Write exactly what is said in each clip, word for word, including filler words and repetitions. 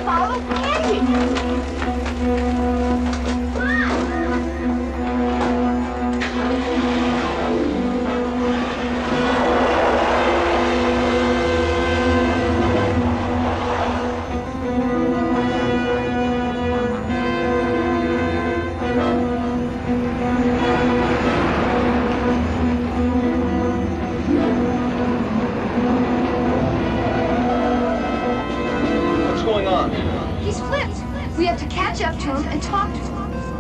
follow Angie. We have to catch up to him and talk to him.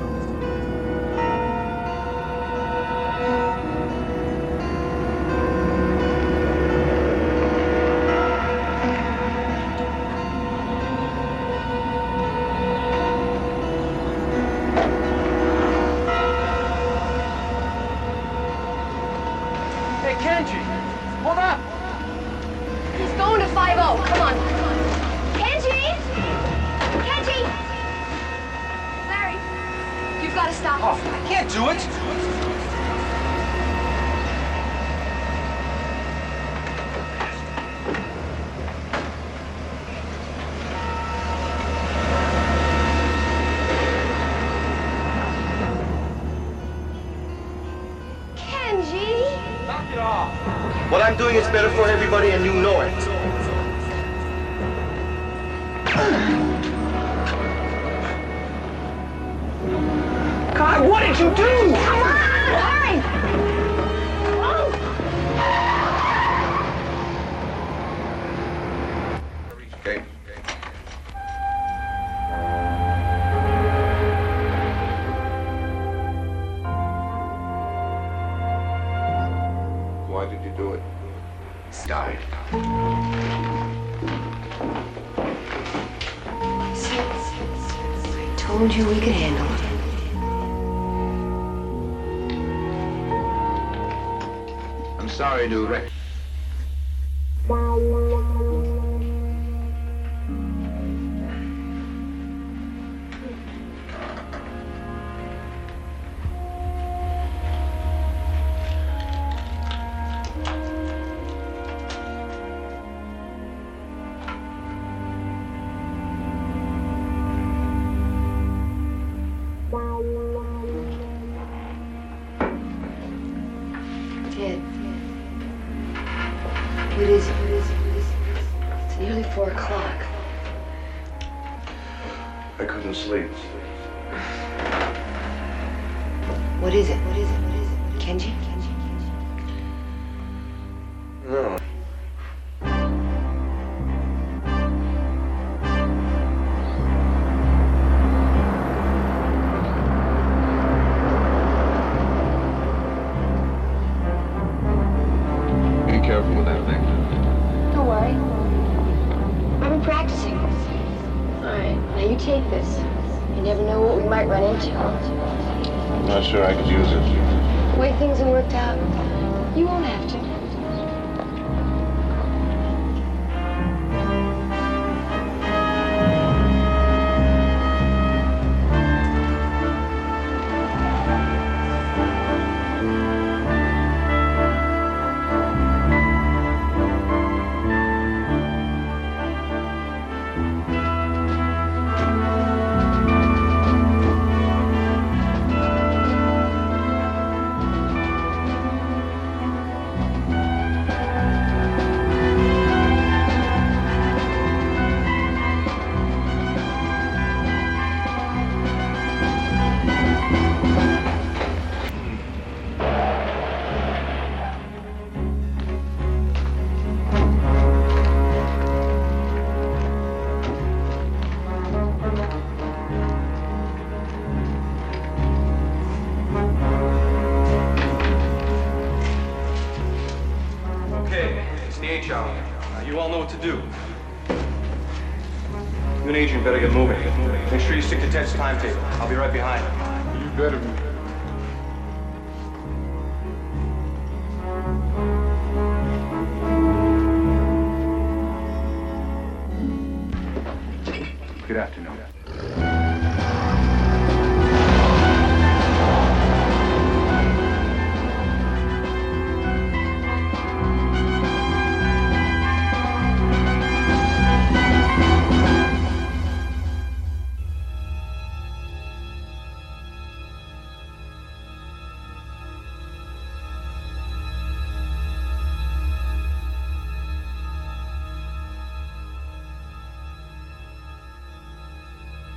Hey, Kenji! Hold up! He's going to five oh. Come on. Kenji! Kenji! You've got to stop. Oh, I can't do it. Kenji! Knock it off. What I'm doing is better for everybody, and you know it. God, what did you do? Come on, hurry! Oh. Okay. Why did you do it? Died. I told you we could handle it. Sorry to wreck. Ted. What is it? What is it? What is it? It's nearly four o'clock. I couldn't sleep. What is it? What is it? What is it? Kenji? Kenji? No. Be careful with that thing. Don't worry. I've been practicing. All right, now you take this. You never know what we might run into. I'm not sure I could use it. The way things have worked out, you won't have to. You all know what to do. You and Adrian better get moving. Make sure you stick to Ted's timetable. I'll be right behind. You better be. Good afternoon.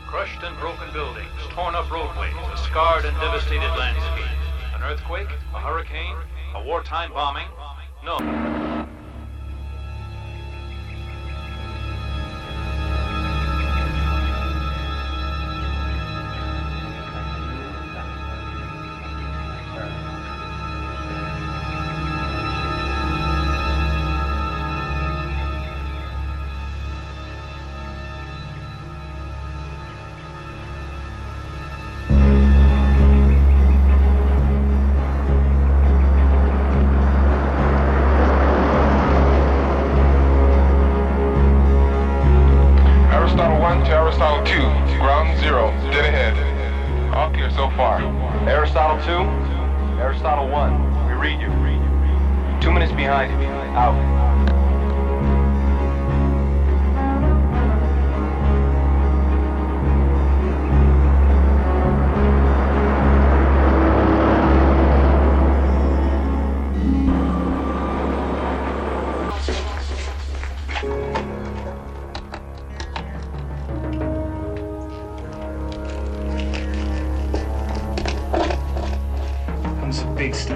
Crushed and broken buildings, torn up roadways, a scarred and devastated landscape. An earthquake, a hurricane, a wartime bombing? No. Aristotle two, ground zero, dead ahead. All clear so far. Aristotle two, Aristotle one, we read you. Two minutes behind you. Out. Some big stuff.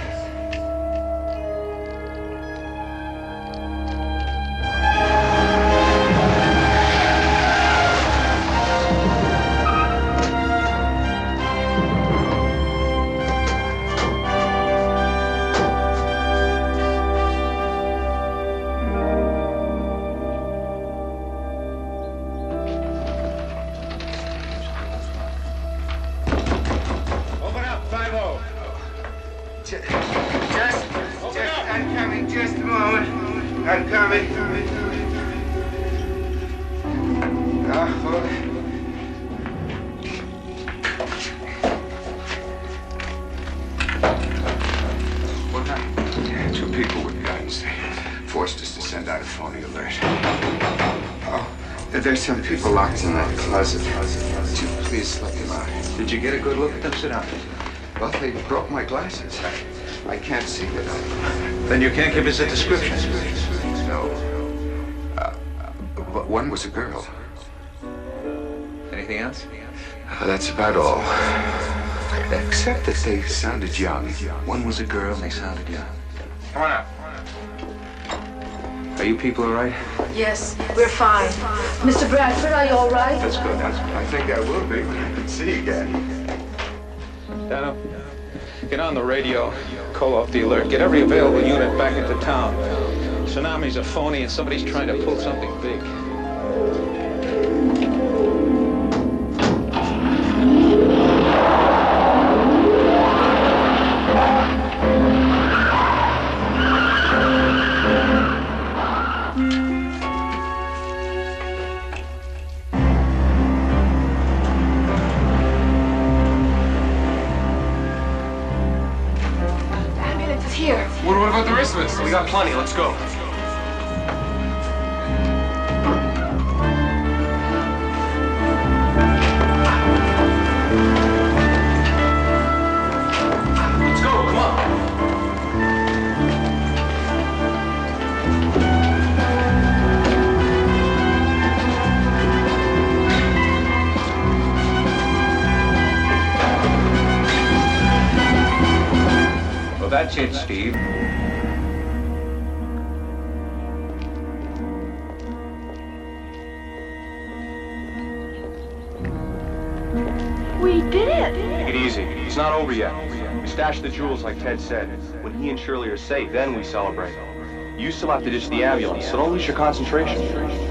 Open up, five oh. Just, just, I'm coming. Just a moment. I'm coming. Ah, hold it. What happened? Two people with guns. They forced us to send out a phony alert. Oh, there's some people locked in that closet. Would you please let them out? Did you get a good look at them? Sit down. Well, they broke my glasses. I, I can't see without them. Then you can't give us a description. No. Uh, but one was a girl. Anything else? Uh, that's about all. Except that they sounded young. One was a girl and they sounded young. Come on out. Are you people all right? Yes, we're fine. Mister Bradford, are you all right? That's good. That's, I think I will be when I can see again. Dano, get on the radio, call off the alert, get every available unit back into town. Tsunami's a phony and somebody's trying to pull something big. Here. What, what about the rest of us? We got plenty. Let's go. Let's go. Come on. Well, that's it, Steve. We did it. Take it easy. It's not over yet. We stashed the jewels like Ted said. When he and Shirley are safe, then we celebrate. You still have to ditch the ambulance, so don't lose your concentration.